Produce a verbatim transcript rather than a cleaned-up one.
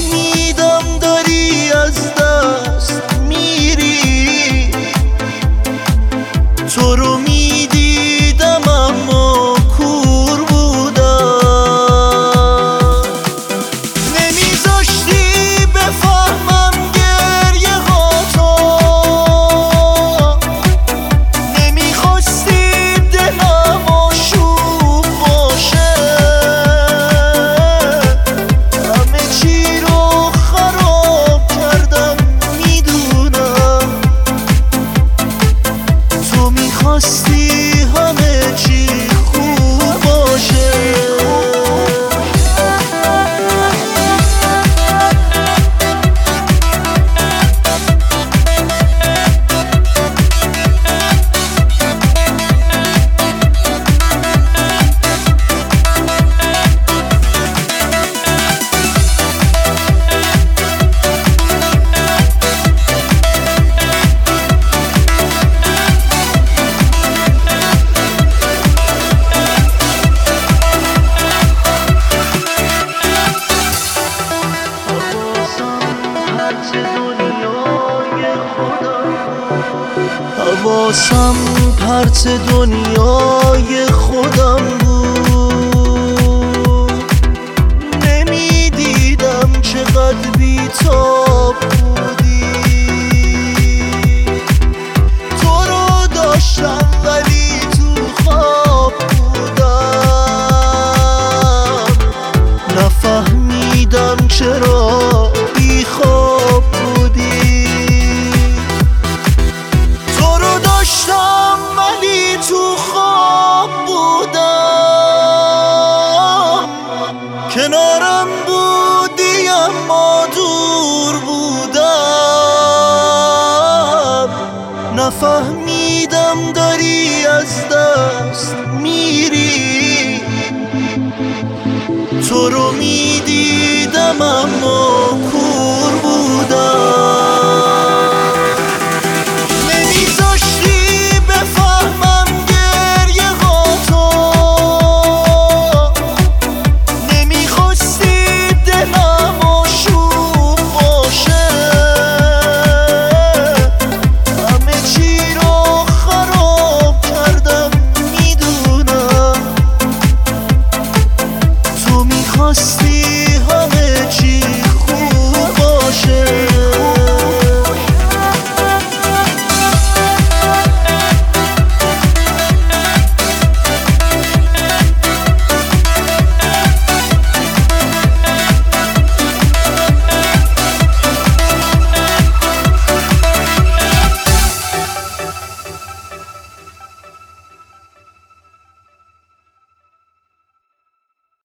نفهمیدم داری از دست میری. تو رو میدیدم اما کور بودم. نمیذاشتی بفهمم گریه ها تو، نمیخواستی دلم آشوب باشه. همه چی رو خراب کردم میدونم. تو میخواستی همه چی خوب باشه. حواسم پرت دنیای خودم بود. نمیدیدم چقدر بی‌تاب بودی. تو رو داشتم ولی تو خواب بودم. نفهمیدم چرا بی خواب بودی. داشتم ولی تو خواب بودم. کنارم بودی اما دور بودم. نفهمیدم داری از دست میری. تو رو میدیدم اما کور بودم. خواستی همه چی خوب باشه.